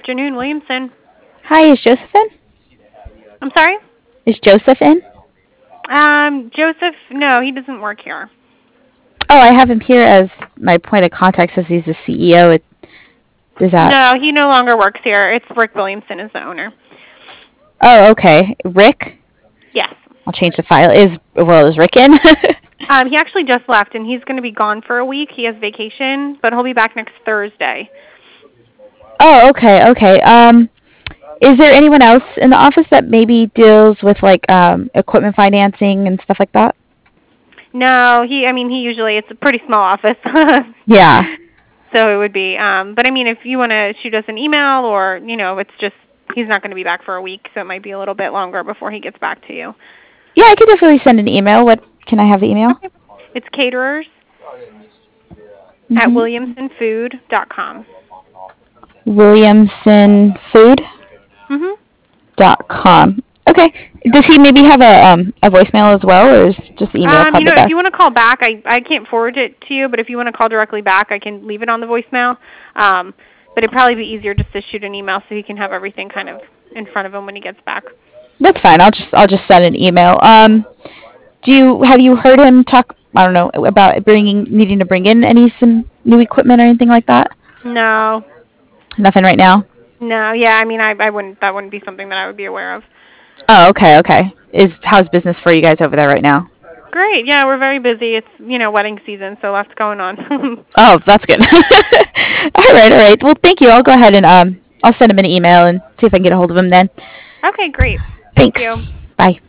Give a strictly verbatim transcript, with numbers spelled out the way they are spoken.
afternoon, Williamson. Hi, is Joseph in? I'm sorry? Is Joseph in? Um, Joseph, no, he doesn't work here. Oh, I have him here as my point of contact says he's the C E O. It, is that? No, he no longer works here. It's Rick Williamson is the owner. Oh, okay. Rick? Yes. I'll change the file. Is well, is Rick in? Um, he actually just left, and he's going to be gone for a week. He has vacation, but he'll be back next Thursday. Oh, okay, okay. Um, is there anyone else in the office that maybe deals with like um equipment financing and stuff like that? No, he. I mean, he usually it's a pretty small office, Yeah. so it would be. Um, but I mean, if you want to shoot us an email, or you know, it's just he's not going to be back for a week, so it might be a little bit longer before he gets back to you. Yeah, I could definitely send an email. What can I have the email? Okay. It's caterers at Mm-hmm. williamson food dot com. Williamson Food Mhm. dot com. Okay. Does he maybe have a um a voicemail as well, or is just the email Um, you probably know, the if you want best? to call back, I I can't forward it to you, but if you want to call directly back, I can leave it on the voicemail. Um, but it'd probably be easier just to shoot an email so he can have everything kind of in front of him when he gets back. That's fine. I'll just I'll just send an email. Um, do you have you heard him talk? I don't know about bringing needing to bring in any some new equipment or anything like that. No, Nothing right now. no, yeah, I mean, I I wouldn't that wouldn't be something that I would be aware of. Oh, okay, okay. Is how's business for you guys over there right now? Great, yeah, we're very busy. It's you know wedding season, so lots going on. Oh, that's good. All right, all right. Well, thank you. I'll go ahead and um I'll send him an email and see if I can get a hold of him then. Okay, great. Thank Thanks. you. Bye.